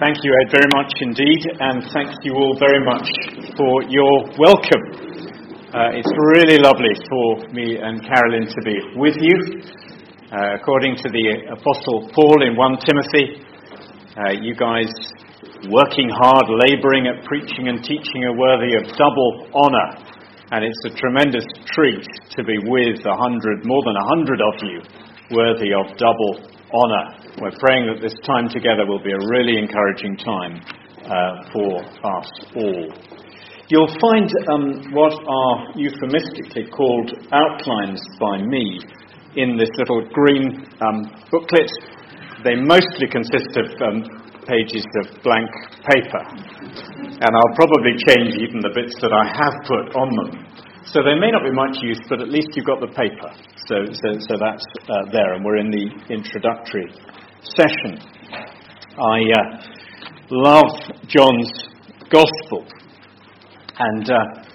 Thank you, Ed, very much indeed, and thank you all very much for your welcome. It's really lovely for me and Carolyn to be with you. According to the Apostle Paul in 1 Timothy, you guys working hard, labouring at preaching and teaching are worthy of double honour, and it's a tremendous treat to be with more than 100 of you worthy of double honour. We're praying that this time together will be a really encouraging time for us all. You'll find what are euphemistically called outlines by me in this little green booklet. They mostly consist of pages of blank paper, and I'll probably change even the bits that I have put on them. So they may not be much use, but at least you've got the paper. So that's there, and we're in the introductory session. I love John's Gospel, and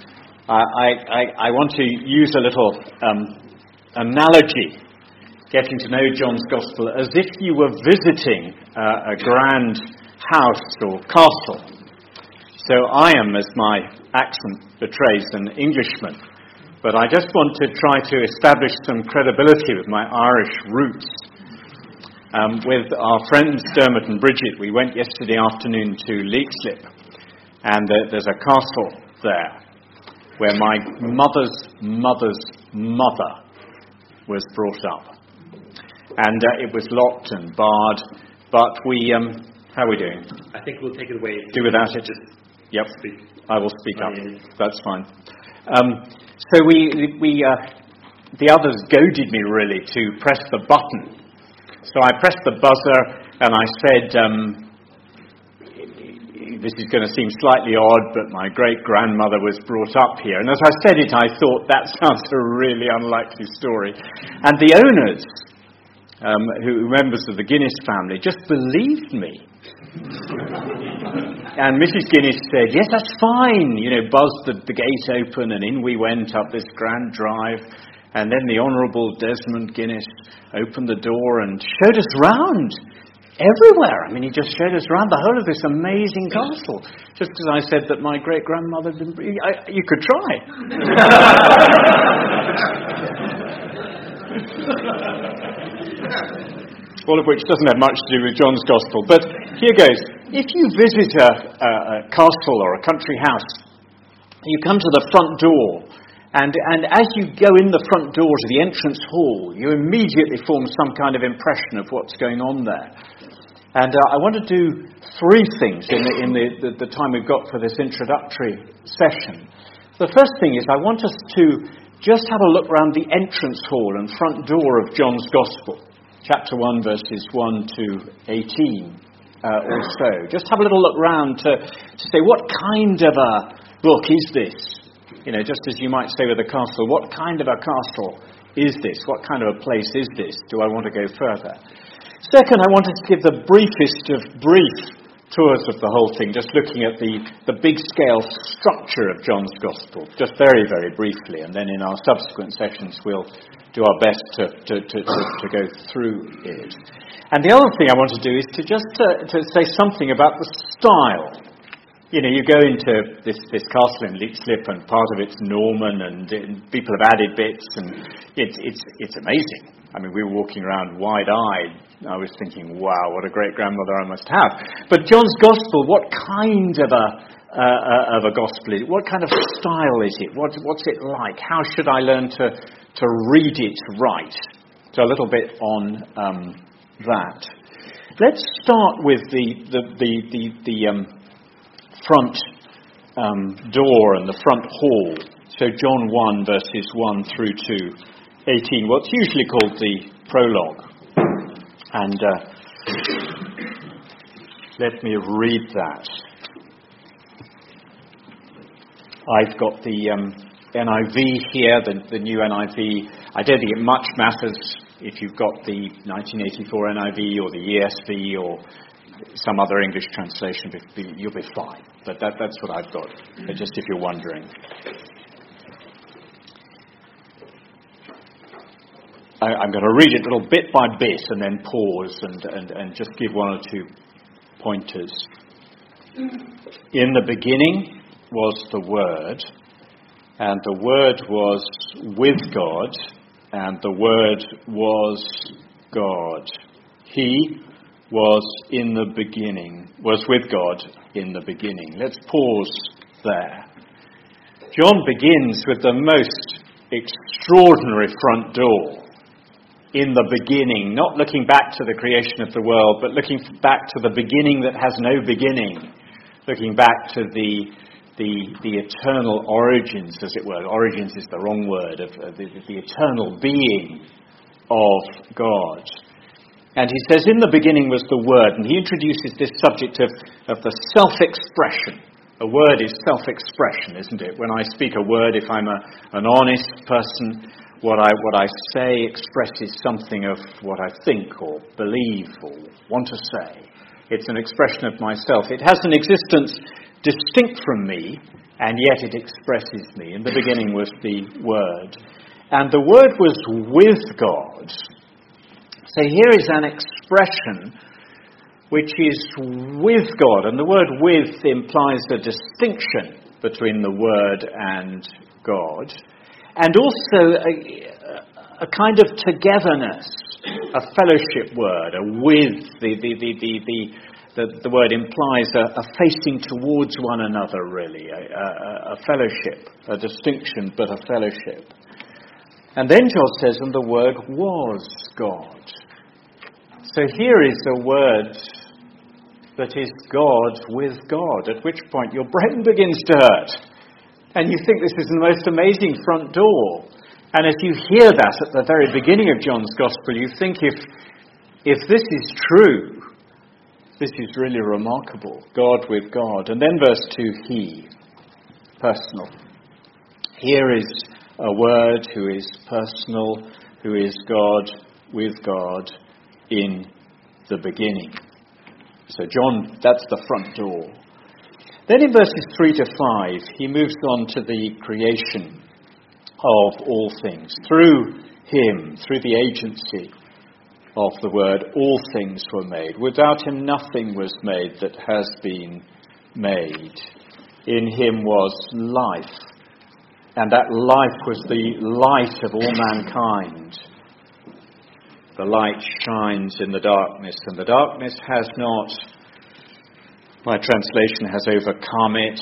I want to use a little analogy, getting to know John's Gospel, as if you were visiting a grand house or castle. So I am, as my accent betrays, an Englishman, but I just want to try to establish some credibility with my Irish roots. With our friends Dermot and Bridget, we went yesterday afternoon to Leixlip, and there's a castle there where my mother's mother's mother was brought up. And it was locked and barred, but we, how are we doing? I think we'll take it away. Do without it? Yep, speak. I will speak up. That's fine. So the others goaded me really to press the button. So I pressed the buzzer and I said, this is going to seem slightly odd, but my great-grandmother was brought up here. And as I said it, I thought, that sounds a really unlikely story. And the owners, who are members of the Guinness family, just believed me. And Mrs. Guinness said, yes, that's fine. Buzzed the gate open, and in we went up this grand drive. And then the Honourable Desmond Guinness opened the door and showed us round everywhere. I mean, he just showed us around the whole of this amazing castle. Just because I said that my great-grandmother didn't... You could try. All of which doesn't have much to do with John's Gospel. But here goes. If you visit a castle or a country house, you come to the front door, and as you go in the front door to the entrance hall, you immediately form some kind of impression of what's going on there. And I want to do three things in the time we've got for this introductory session. The first thing is I want us to just have a look around the entrance hall and front door of John's Gospel, chapter 1, verses 1 to 18 or so. Just have a little look round to say, what kind of a book is this? Just as you might say with a castle, what kind of a castle is this? What kind of a place is this? Do I want to go further? Second, I wanted to give the briefest of brief tours of the whole thing, just looking at the big-scale structure of John's Gospel, just very, very briefly, and then in our subsequent sessions we'll do our best to go through it. And the other thing I want to do is to just to say something about the style. You go into this castle in Leixlip, and part of it's Norman, and people have added bits, and it's amazing. I mean, we were walking around wide-eyed. I was thinking, wow, what a great grandmother I must have. But John's Gospel, what kind of a gospel is it? What kind of style is it? What's it like? How should I learn to read it right? So a little bit on that. Let's start with the front door and the front hall. So John 1, verses 1 through to 18, what's usually called the prologue. And let me read that. I've got the NIV here, the new NIV. I don't think it much matters if you've got the 1984 NIV or the ESV or some other English translation, you'll be fine. But that's what I've got, just if you're wondering. I'm going to read it a little bit by bit and then pause and just give one or two pointers. In the beginning was the Word, and the Word was with God, and the Word was God. He was with God in the beginning. Let's pause there. John begins with the most extraordinary front door. In the beginning, not looking back to the creation of the world, but looking back to the beginning that has no beginning. Looking back to the eternal origins, as it were. Origins is the wrong word, of the eternal being of God. And he says, in the beginning was the Word, and he introduces this subject of the self-expression. A word is self-expression, isn't it? When I speak a word, if I'm an honest person, what I say expresses something of what I think or believe or want to say. It's an expression of myself. It has an existence distinct from me, and yet it expresses me. In the beginning was the Word. And the Word was with God. So here is an expression which is with God. And the word with implies a distinction between the Word and God. And also a kind of togetherness, a fellowship word, a with. The word implies a facing towards one another, really, a fellowship, a distinction, but a fellowship. And then John says, and the Word was God. So here is a word that is God with God, at which point your brain begins to hurt. And you think this is the most amazing front door. And if you hear that at the very beginning of John's Gospel, you think if this is true, this is really remarkable. God with God. And then verse 2, He, personal. Here is a word who is personal, who is God with God in the beginning. So John, that's the front door. Then in verses 3 to 5, he moves on to the creation of all things. Through him, through the agency of the Word, all things were made. Without him nothing was made that has been made. In him was life, and that life was the light of all mankind. The light shines in the darkness, and the darkness has not, my translation, has overcome it.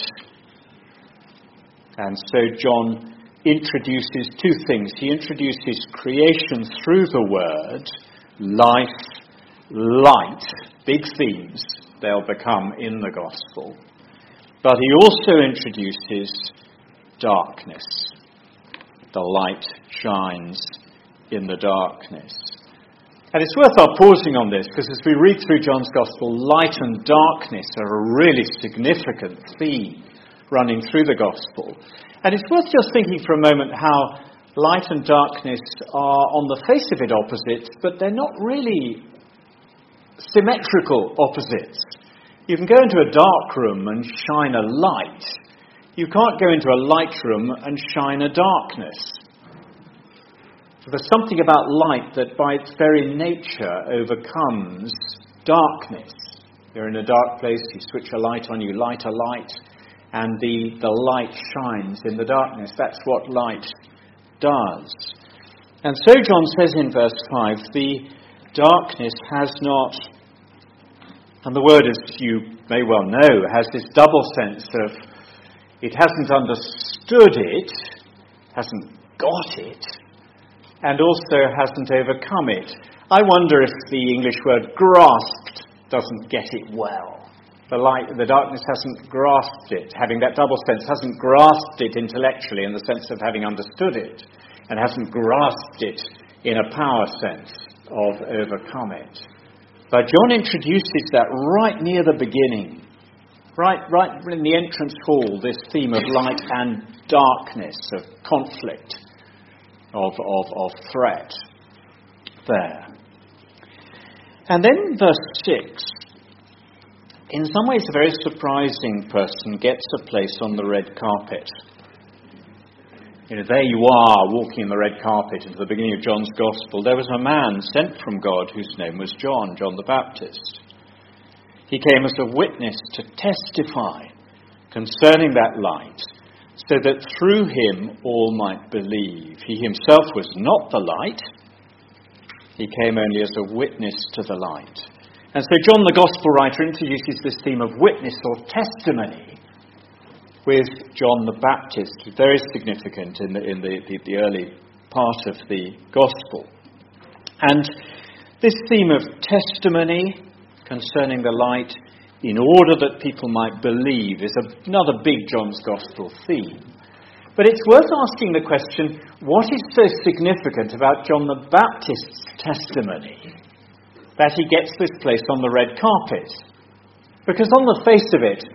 And so John introduces two things. He introduces creation through the Word, life, light, big themes they'll become in the Gospel. But he also introduces darkness. The light shines in the darkness. And it's worth our pausing on this, because as we read through John's Gospel, light and darkness are a really significant theme running through the Gospel. And it's worth just thinking for a moment how light and darkness are on the face of it opposites, but they're not really symmetrical opposites. You can go into a dark room and shine a light. You can't go into a light room and shine a darkness. There's something about light that by its very nature overcomes darkness. You're in a dark place, you switch a light on, you light a light, and the light shines in the darkness. That's what light does. And so John says in verse 5, the darkness has not, and the word, as you may well know, has this double sense of it hasn't understood it, hasn't got it, and also hasn't overcome it. I wonder if the English word grasped doesn't get it well. The darkness hasn't grasped it, having that double sense, hasn't grasped it intellectually in the sense of having understood it, and hasn't grasped it in a power sense of overcome it. But John introduces that right near the beginning, right in the entrance hall, this theme of light and darkness, of conflict, of threat there. And then verse 6, in some ways a very surprising person gets a place on the red carpet. There you are, walking the red carpet at the beginning of John's Gospel. There was a man sent from God whose name was John the Baptist. He came as a witness to testify concerning that light, so that through him all might believe. He himself was not the light. He came only as a witness to the light. And so John the Gospel writer introduces this theme of witness or testimony with John the Baptist, very significant in the early part of the Gospel. And this theme of testimony concerning the light in order that people might believe is another big John's Gospel theme. But it's worth asking the question, what is so significant about John the Baptist's testimony that he gets this place on the red carpet? Because on the face of it,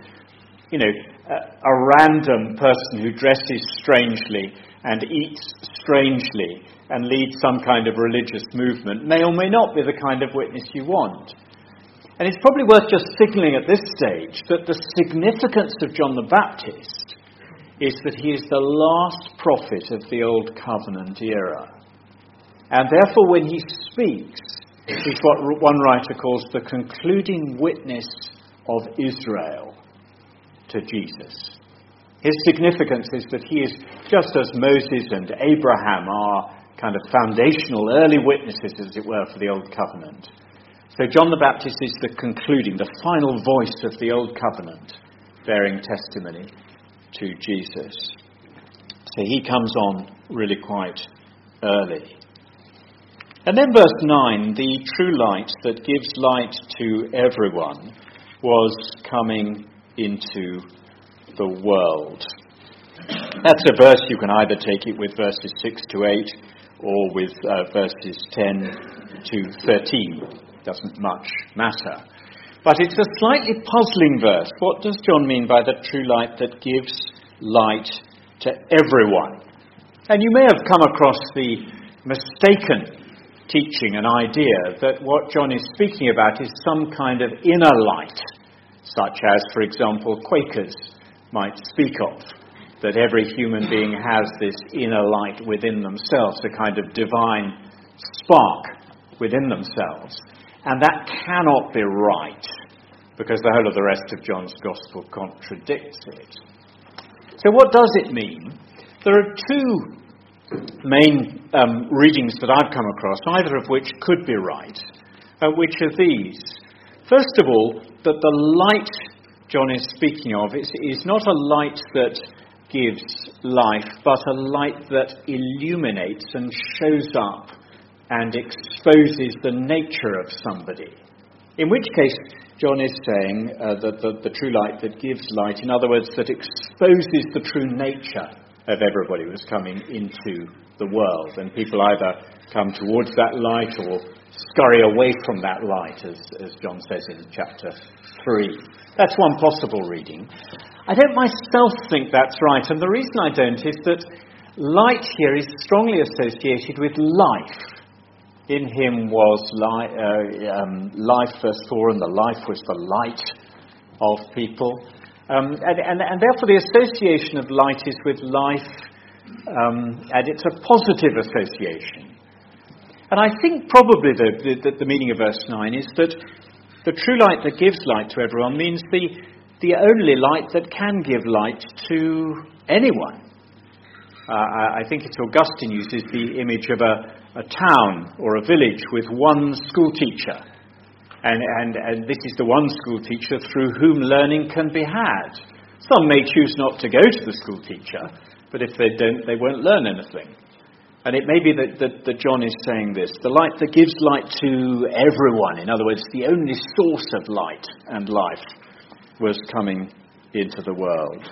a random person who dresses strangely and eats strangely and leads some kind of religious movement may or may not be the kind of witness you want. And it's probably worth just signalling at this stage that the significance of John the Baptist is that he is the last prophet of the Old Covenant era. And therefore when he speaks, he's what one writer calls the concluding witness of Israel to Jesus. His significance is that he is, just as Moses and Abraham are kind of foundational early witnesses, as it were, for the Old Covenant. So John the Baptist is the concluding, the final voice of the Old Covenant, bearing testimony to Jesus. So he comes on really quite early. And then verse 9, the true light that gives light to everyone was coming into the world. That's a verse you can either take it with verses 6 to 8 or with verses 10 to 13. Doesn't much matter. But it's a slightly puzzling verse. What does John mean by the true light that gives light to everyone? And you may have come across the mistaken teaching and idea that what John is speaking about is some kind of inner light, such as, for example, Quakers might speak of, that every human being has this inner light within themselves, a kind of divine spark within themselves. And that cannot be right, because the whole of the rest of John's Gospel contradicts it. So what does it mean? There are two main readings that I've come across, either of which could be right, which are these. First of all, that the light John is speaking of is not a light that gives life, but a light that illuminates and shows up and exposes the nature of somebody. In which case, John is saying that the true light that gives light, in other words, that exposes the true nature of everybody who's coming into the world. And people either come towards that light or scurry away from that light, as John says in chapter 3. That's one possible reading. I don't myself think that's right, and the reason I don't is that light here is strongly associated with life. In him was life, verse 4, and the life was the light of people. And therefore the association of light is with life, and it's a positive association. And I think probably the meaning of verse 9 is that the true light that gives light to everyone means the only light that can give light to anyone. I think it's Augustine uses the image of a town or a village with one school teacher. And this is the one school teacher through whom learning can be had. Some may choose not to go to the school teacher, but if they don't, they won't learn anything. And it may be that John is saying this, the light that gives light to everyone, in other words, the only source of light and life, was coming into the world.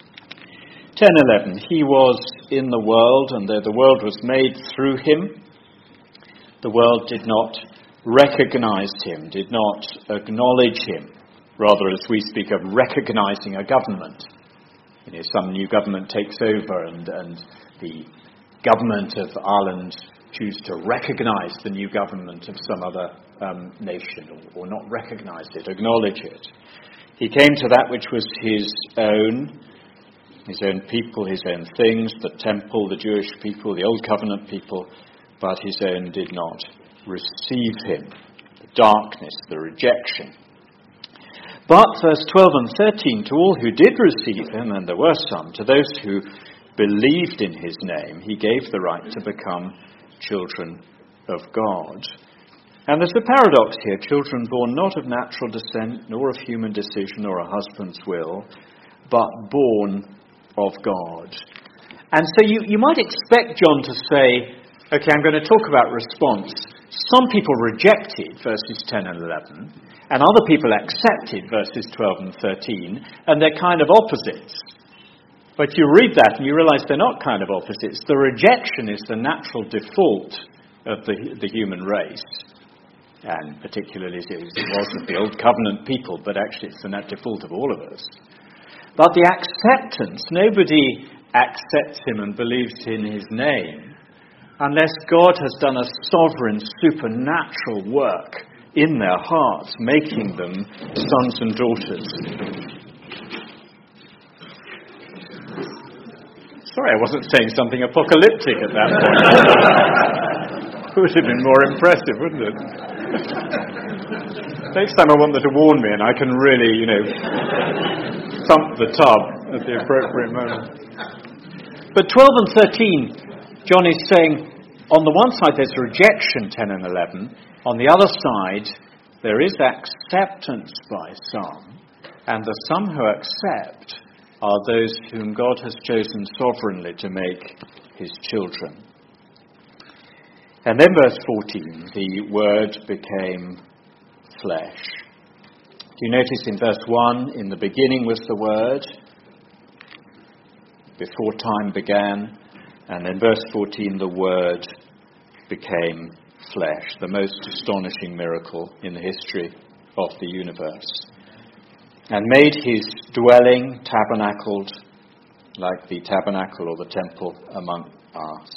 10:11, he was in the world, and though the world was made through him, the world did not recognize him, did not acknowledge him. Rather, as we speak of recognizing a government. Some new government takes over and the government of Ireland choose to recognize the new government of some other nation, or not recognize it, acknowledge it. He came to that which was his own people, his own things, the temple, the Jewish people, the Old Covenant people, but his own did not receive him. The darkness, the rejection. But, verse 12 and 13, to all who did receive him, and there were some, to those who believed in his name, he gave the right to become children of God. And there's a paradox here: children born not of natural descent, nor of human decision or a husband's will, but born of God. And so you might expect John to say, okay, I'm going to talk about response. Some people rejected verses 10 and 11, and other people accepted verses 12 and 13, and they're kind of opposites. But you read that and you realize they're not kind of opposites. The rejection is the natural default of the human race, and particularly as it was of the Old Covenant people, but actually it's the net default of all of us. But the acceptance, nobody accepts him and believes in his name unless God has done a sovereign, supernatural work in their hearts, making them sons and daughters. Sorry, I wasn't saying something apocalyptic at that point. It would have been more impressive, wouldn't it? Next time I want them to warn me and I can really, thump the tub at the appropriate moment. But 12 and 13, John is saying, on the one side there's rejection, 10 and 11. On the other side, there is acceptance by some. And the some who accept are those whom God has chosen sovereignly to make his children. And then verse 14, the Word became flesh. Do you notice in verse 1, in the beginning was the Word, before time began, and then verse 14, the Word became flesh, the most astonishing miracle in the history of the universe, and made his dwelling, tabernacled, like the tabernacle or the temple among us.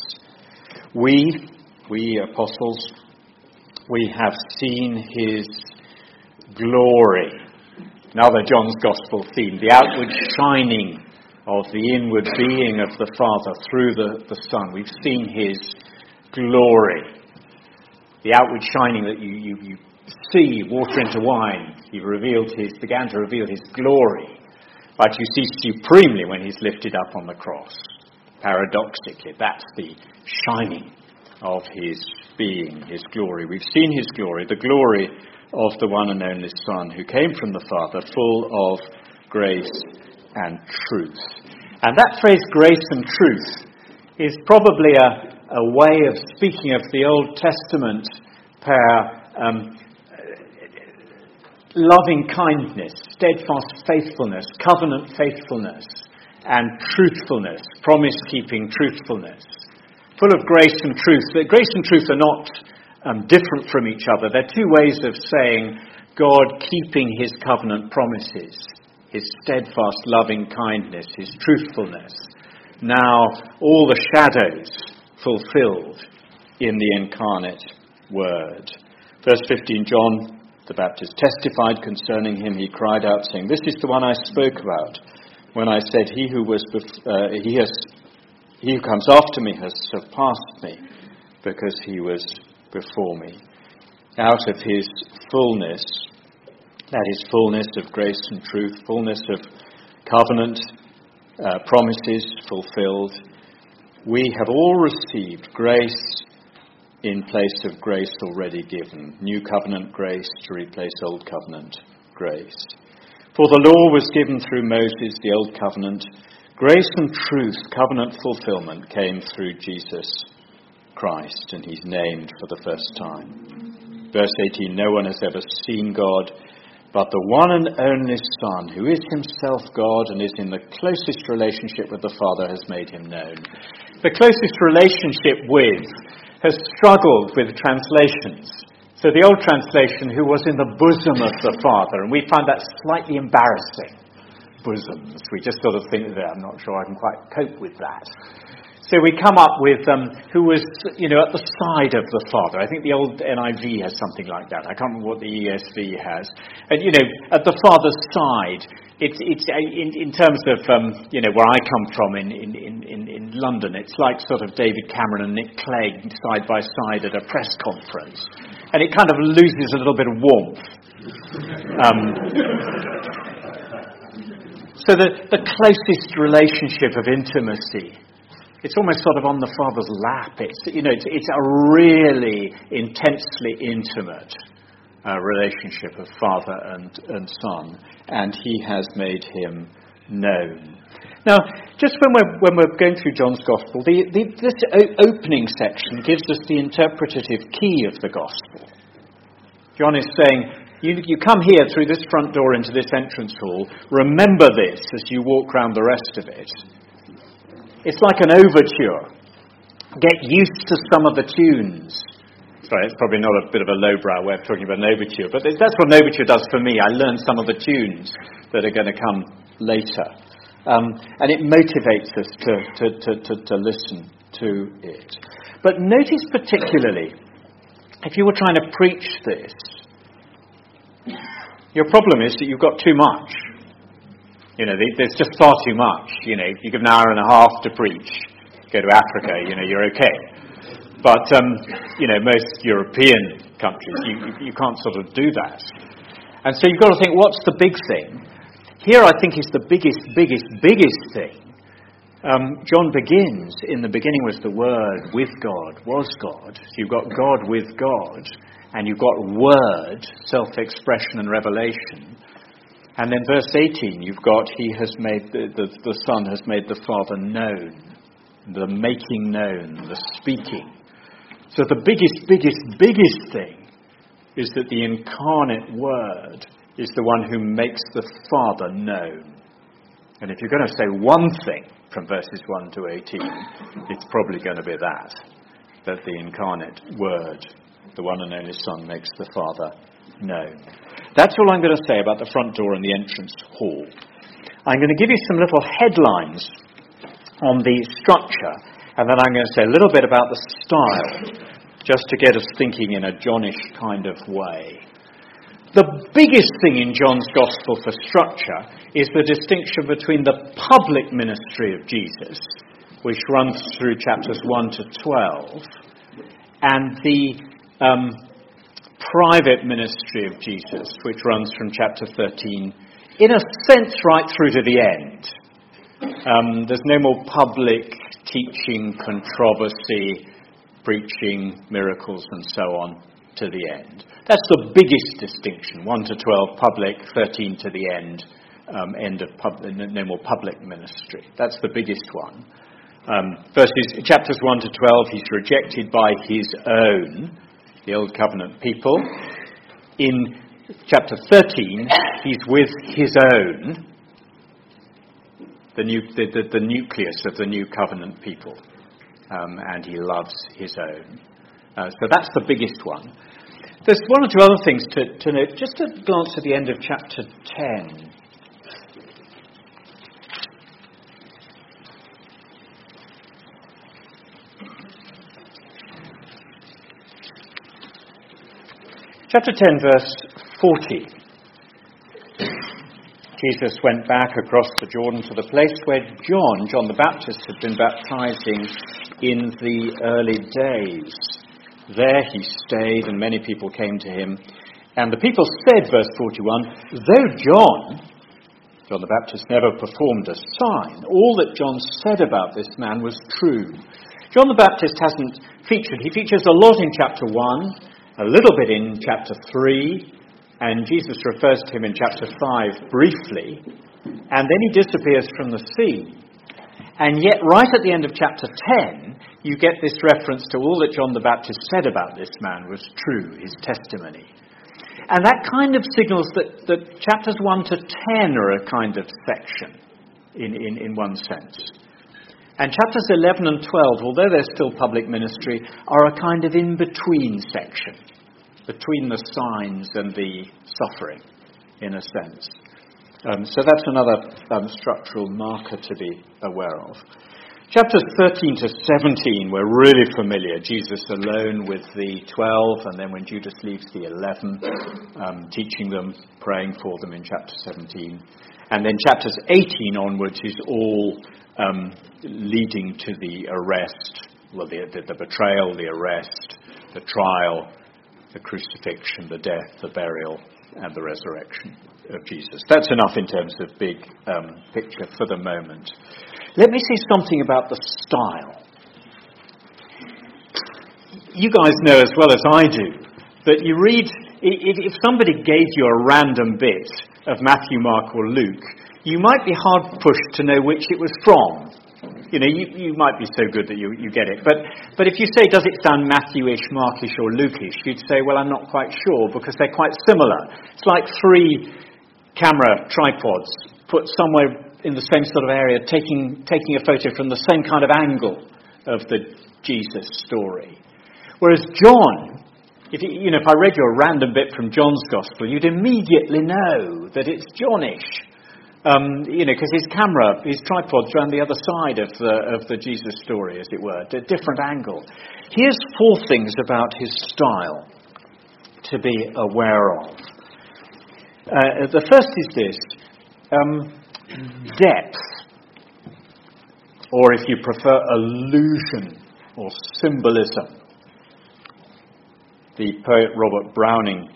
We apostles, we have seen his glory. Another John's Gospel theme, the outward shining of the inward being of the Father through the Son. We've seen his glory. The outward shining that you see water into wine. He began to reveal his glory. But you see supremely when he's lifted up on the cross. Paradoxically, that's the shining of his being, his glory. We've seen his glory, the glory of the one and only Son who came from the Father, full of grace and truth. And that phrase, grace and truth, is probably a way of speaking of the Old Testament loving kindness, steadfast faithfulness, covenant faithfulness, and truthfulness, promise-keeping truthfulness. Full of grace and truth. But grace and truth are not different from each other. They're two ways of saying God keeping his covenant promises, his steadfast loving kindness, his truthfulness. Now all the shadows fulfilled in the incarnate Word. Verse 15, John the Baptist testified concerning him. He cried out, saying, "This is the one I spoke about when I said, He who comes after me has surpassed me, because he was before me." Out of his fullness, that is fullness of grace and truth, fullness of covenant promises fulfilled, we have all received grace in place of grace already given. New covenant grace to replace old covenant grace. For the law was given through Moses, the old covenant. Grace and truth, covenant fulfillment, came through Jesus Christ, and he's named for the first time. Verse 18, no one has ever seen God, but the one and only Son, who is himself God and is in the closest relationship with the Father, has made him known. The closest relationship with has struggled with translations. So the old translation, who was in the bosom of the Father, and we find that slightly embarrassing. Bosoms. We just sort of think that I'm not sure I can quite cope with that. So we come up with who was, at the side of the Father. I think the old NIV has something like that. I can't remember what the ESV has. And, at the Father's side, it's in terms of, where I come from in London, it's like sort of David Cameron and Nick Clegg side by side at a press conference. And it kind of loses a little bit of warmth. So the closest relationship of intimacy, it's almost sort of on the Father's lap. It's a really intensely intimate relationship of Father and Son, and He has made Him known. Now, just when we're going through John's Gospel, this opening section gives us the interpretative key of the Gospel. John is saying, you come here through this front door into this entrance hall, remember this as you walk round the rest of it. It's like an overture. Get used to some of the tunes. Sorry, it's probably not a bit of a lowbrow way of talking about an overture, but that's what an overture does for me. I learn some of the tunes that are going to come later. And it motivates us to listen to it. But notice particularly, if you were trying to preach this, your problem is that you've got too much. There's just far too much. If you give an hour and a half to preach, go to Africa, you're okay. But, most European countries, you can't sort of do that. And so you've got to think, what's the big thing? Here I think is the biggest thing. John begins, in the beginning was the Word, with God, was God. So you've got God with God, and you've got Word, self-expression and revelation. And then verse 18, you've got He has made, the Son has made the Father known, the making known, the speaking. So the biggest thing is that the incarnate Word is the one who makes the Father known. And if you're going to say one thing from verses 1 to 18, it's probably going to be that the incarnate Word, the one and only Son, makes the Father known. That's all I'm going to say about the front door and the entrance hall. I'm going to give you some little headlines on the structure, and then I'm going to say a little bit about the style, just to get us thinking in a Johnish kind of way. The biggest thing in John's Gospel for structure is the distinction between the public ministry of Jesus, which runs through chapters 1 to 12, and the private ministry of Jesus, which runs from chapter 13, in a sense, right through to the end. There's no more public teaching, controversy, preaching, miracles, and so on to the end. That's the biggest distinction. 1 to 12, public; 13 to the end, end of no more public ministry. That's the biggest one. Chapters 1 to 12, he's rejected by his own, the Old Covenant people. In chapter 13, he's with his own, the nucleus of the New Covenant people, and he loves his own. So that's the biggest one. There's one or two other things to note. Just to glance at the end of chapter 10. Chapter 10, verse 40. Jesus went back across the Jordan to the place where John the Baptist, had been baptizing in the early days. There he stayed, and many people came to him. And the people said, verse 41, though John the Baptist, never performed a sign, all that John said about this man was true. John the Baptist hasn't featured. He features a lot in chapter 1, a little bit in chapter 3, and Jesus refers to him in chapter 5 briefly, and then he disappears from the scene. And yet, right at the end of chapter 10, you get this reference to all that John the Baptist said about this man was true, his testimony. And that kind of signals that chapters 1 to 10 are a kind of section, in one sense. And chapters 11 and 12, although they're still public ministry, are a kind of in-between section, between the signs and the suffering, in a sense. So that's another structural marker to be aware of. Chapters 13 to 17 were really familiar. Jesus alone with the 12, and then when Judas leaves, the 11, teaching them, praying for them in chapter 17. And then chapters 18 onwards is all leading to the arrest, well, the betrayal, the arrest, the trial, the crucifixion, the death, the burial, and the resurrection of Jesus. That's enough in terms of big picture for the moment. Let me say something about the style. You guys know as well as I do that you read, if somebody gave you a random bit of Matthew, Mark or Luke, you might be hard pushed to know which it was from. You know, you might be so good that you get it. But if you say, does it sound Matthew-ish, Markish or Luke-ish, you'd say, well, I'm not quite sure because they're quite similar. It's like 3 camera tripods put somewhere in the same sort of area, taking a photo from the same kind of angle of the Jesus story. Whereas John, if I read you a random bit from John's Gospel, you'd immediately know that it's Johnish. Because his tripod's around the other side of the Jesus story, as it were, at a different angle. Here's 4 things about his style to be aware of. The first is this, depth, or if you prefer, allusion or symbolism. The poet Robert Browning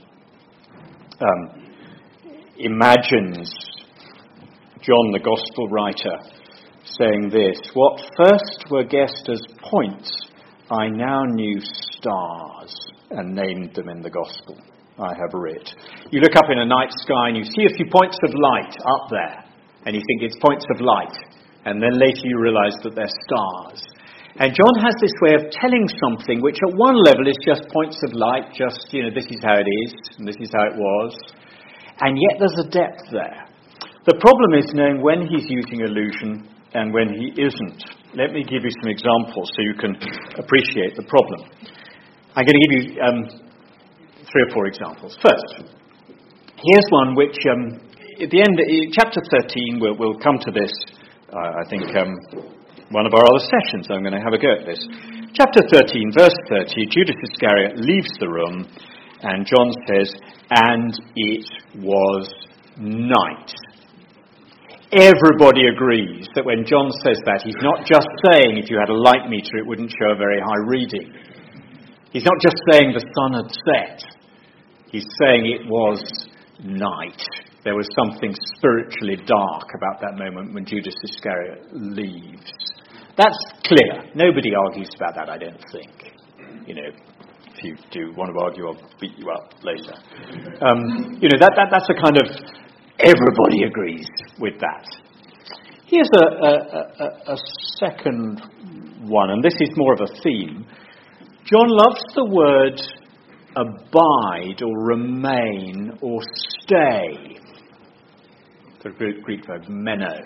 imagines John, the Gospel writer, saying this: what first were guessed as points, I now knew stars, and named them in the Gospel I have writ. You look up in a night sky and you see a few points of light up there, and you think it's points of light, and then later you realise that they're stars. And John has this way of telling something which at one level is just points of light, just, this is how it is, and this is how it was, and yet there's a depth there. The problem is knowing when he's using allusion and when he isn't. Let me give you some examples so you can appreciate the problem. I'm going to give you 3 or 4 examples. First, here's one which, at the end, chapter 13, we'll come to this, I think, one of our other sessions. I'm going to have a go at this. Chapter 13, verse 30, Judas Iscariot leaves the room, and John says, and it was night. Everybody agrees that when John says that, he's not just saying if you had a light meter it wouldn't show a very high reading. He's not just saying the sun had set. He's saying it was night. There was something spiritually dark about that moment when Judas Iscariot leaves. That's clear. Nobody argues about that, I don't think. If you do want to argue, I'll beat you up later. That's a kind of... Everybody agrees with that. Here's a second one, and this is more of a theme. John loves the word abide or remain or stay. The Greek verb meno,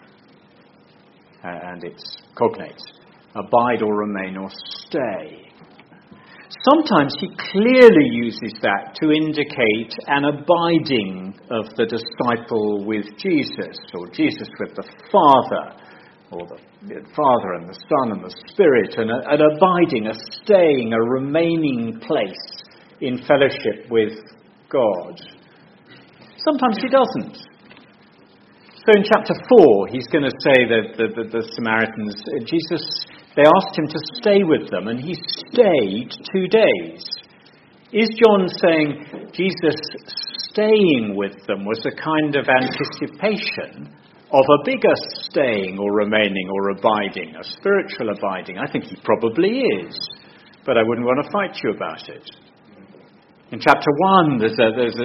and it's cognate. Abide or remain or stay. Sometimes he clearly uses that to indicate an abiding of the disciple with Jesus, or Jesus with the Father, or the Father and the Son and the Spirit, and an abiding, a staying, a remaining place in fellowship with God. Sometimes he doesn't. So in chapter 4, he's going to say that the Samaritans, they asked him to stay with them, and he stayed 2 days. Is John saying Jesus staying with them was a kind of anticipation of a bigger staying or remaining or abiding, a spiritual abiding? I think he probably is, but I wouldn't want to fight you about it. In chapter 1, there's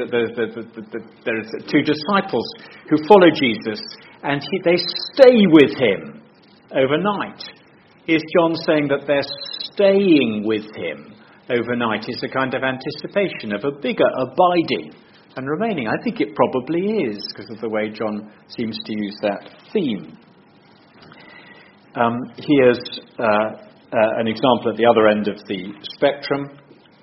2 disciples who follow Jesus, and they stay with him overnight. Is John saying that their staying with him overnight is a kind of anticipation of a bigger abiding and remaining? I think it probably is, because of the way John seems to use that theme. Here's an example at the other end of the spectrum.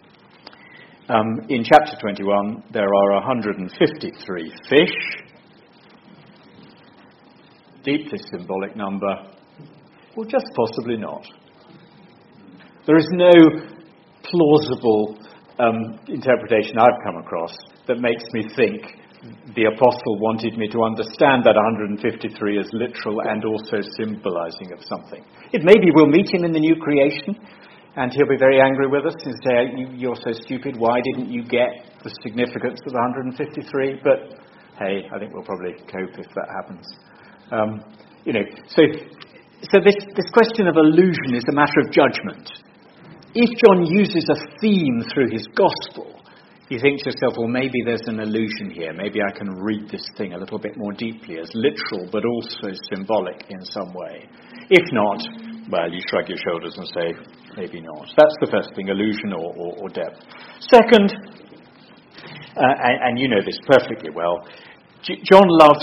In chapter 21, there are 153 fish. Deeply symbolic number. Well, just possibly not. There is no plausible interpretation I've come across that makes me think the apostle wanted me to understand that 153 as literal and also symbolizing of something. It may be we'll meet him in the new creation, and he'll be very angry with us and say, you're so stupid, why didn't you get the significance of the 153? But hey, I think we'll probably cope if that happens. So this question of allusion is a matter of judgment. If John uses a theme through his gospel, you think to yourself, well, maybe there's an allusion here. Maybe I can read this thing a little bit more deeply as literal, but also symbolic in some way. If not, well, you shrug your shoulders and say, maybe not. That's the first thing, allusion or depth. Second, and you know this perfectly well, John loves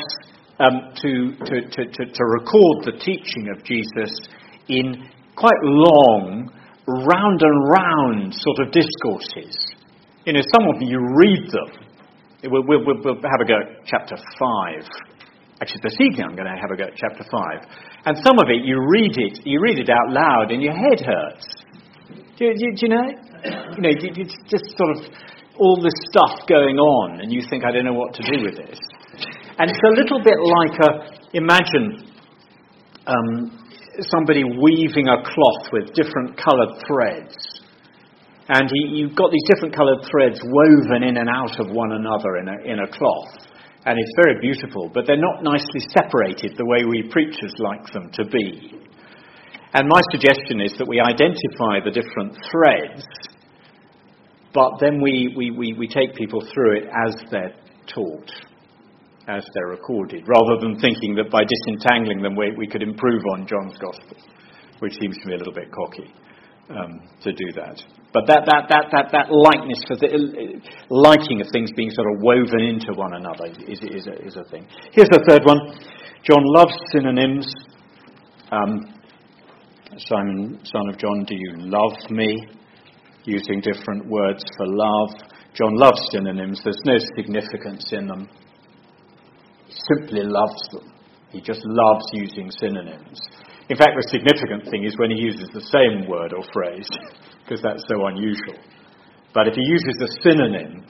to record the teaching of Jesus in quite long, round and round sort of discourses. Some of you read them. We'll have a go at chapter 5. Actually, this evening I'm going to have a go at chapter 5. And some of it, you read it out loud and your head hurts. Do you know? It's just sort of all this stuff going on and you think, I don't know what to do with this. And it's a little bit like imagine somebody weaving a cloth with different coloured threads. And you've got these different coloured threads woven in and out of one another in a cloth. And it's very beautiful, but they're not nicely separated the way we preachers like them to be. And my suggestion is that we identify the different threads, but then we take people through it as they're taught, as they're recorded, rather than thinking that by disentangling them we could improve on John's Gospel, which seems to me a little bit cocky to do that. But that likeness for the liking of things being sort of woven into one another is a thing. Here's the third one. John loves synonyms. Simon, son of John, do you love me? Using different words for love. John loves synonyms. There's no significance in them. He simply loves them. He just loves using synonyms. In fact, the significant thing is when he uses the same word or phrase, because that's so unusual. But if he uses a synonym,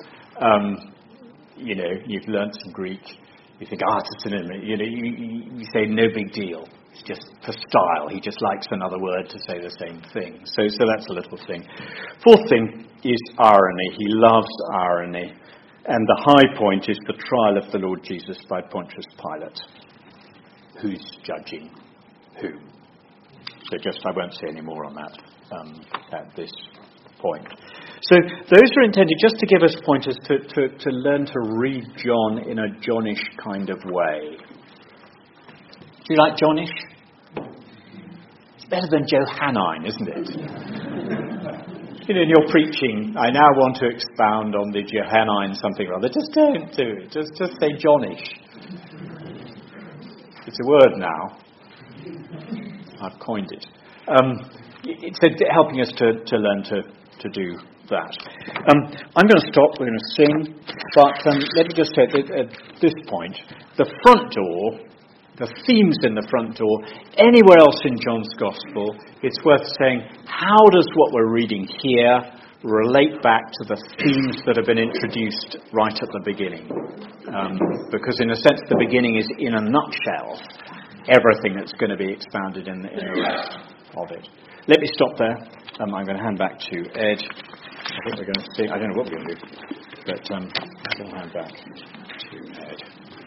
you've learnt some Greek, you think, it's a synonym. You say, no big deal. It's just for style. He just likes another word to say the same thing. So that's a little thing. Fourth thing is irony. He loves irony. And the high point is the trial of the Lord Jesus by Pontius Pilate. Who's judging who? So I won't say any more on that at this point. So those are intended just to give us pointers to learn to read John in a Johnish kind of way. Do you like Johnish? It's better than Johannine, isn't it? In your preaching, I now want to expound on the Johannine something or other. Just don't do it. Just say Johnish. It's a word now. I've coined it. It's helping us to learn to do that. I'm going to stop. We're going to sing. But let me just say at this point, the front door, the themes in the front door, anywhere else in John's Gospel, it's worth saying, how does what we're reading here relate back to the themes that have been introduced right at the beginning? Because in a sense, the beginning is, in a nutshell, everything that's going to be expounded in the rest of it. Let me stop there. I'm going to hand back to Ed. I think we're going to see. I don't know what we're going to do, but I'll hand back to Ed.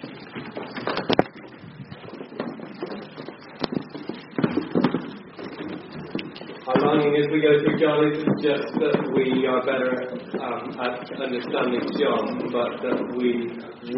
Our longing as we go through John isn't just that we are better at understanding John, but that we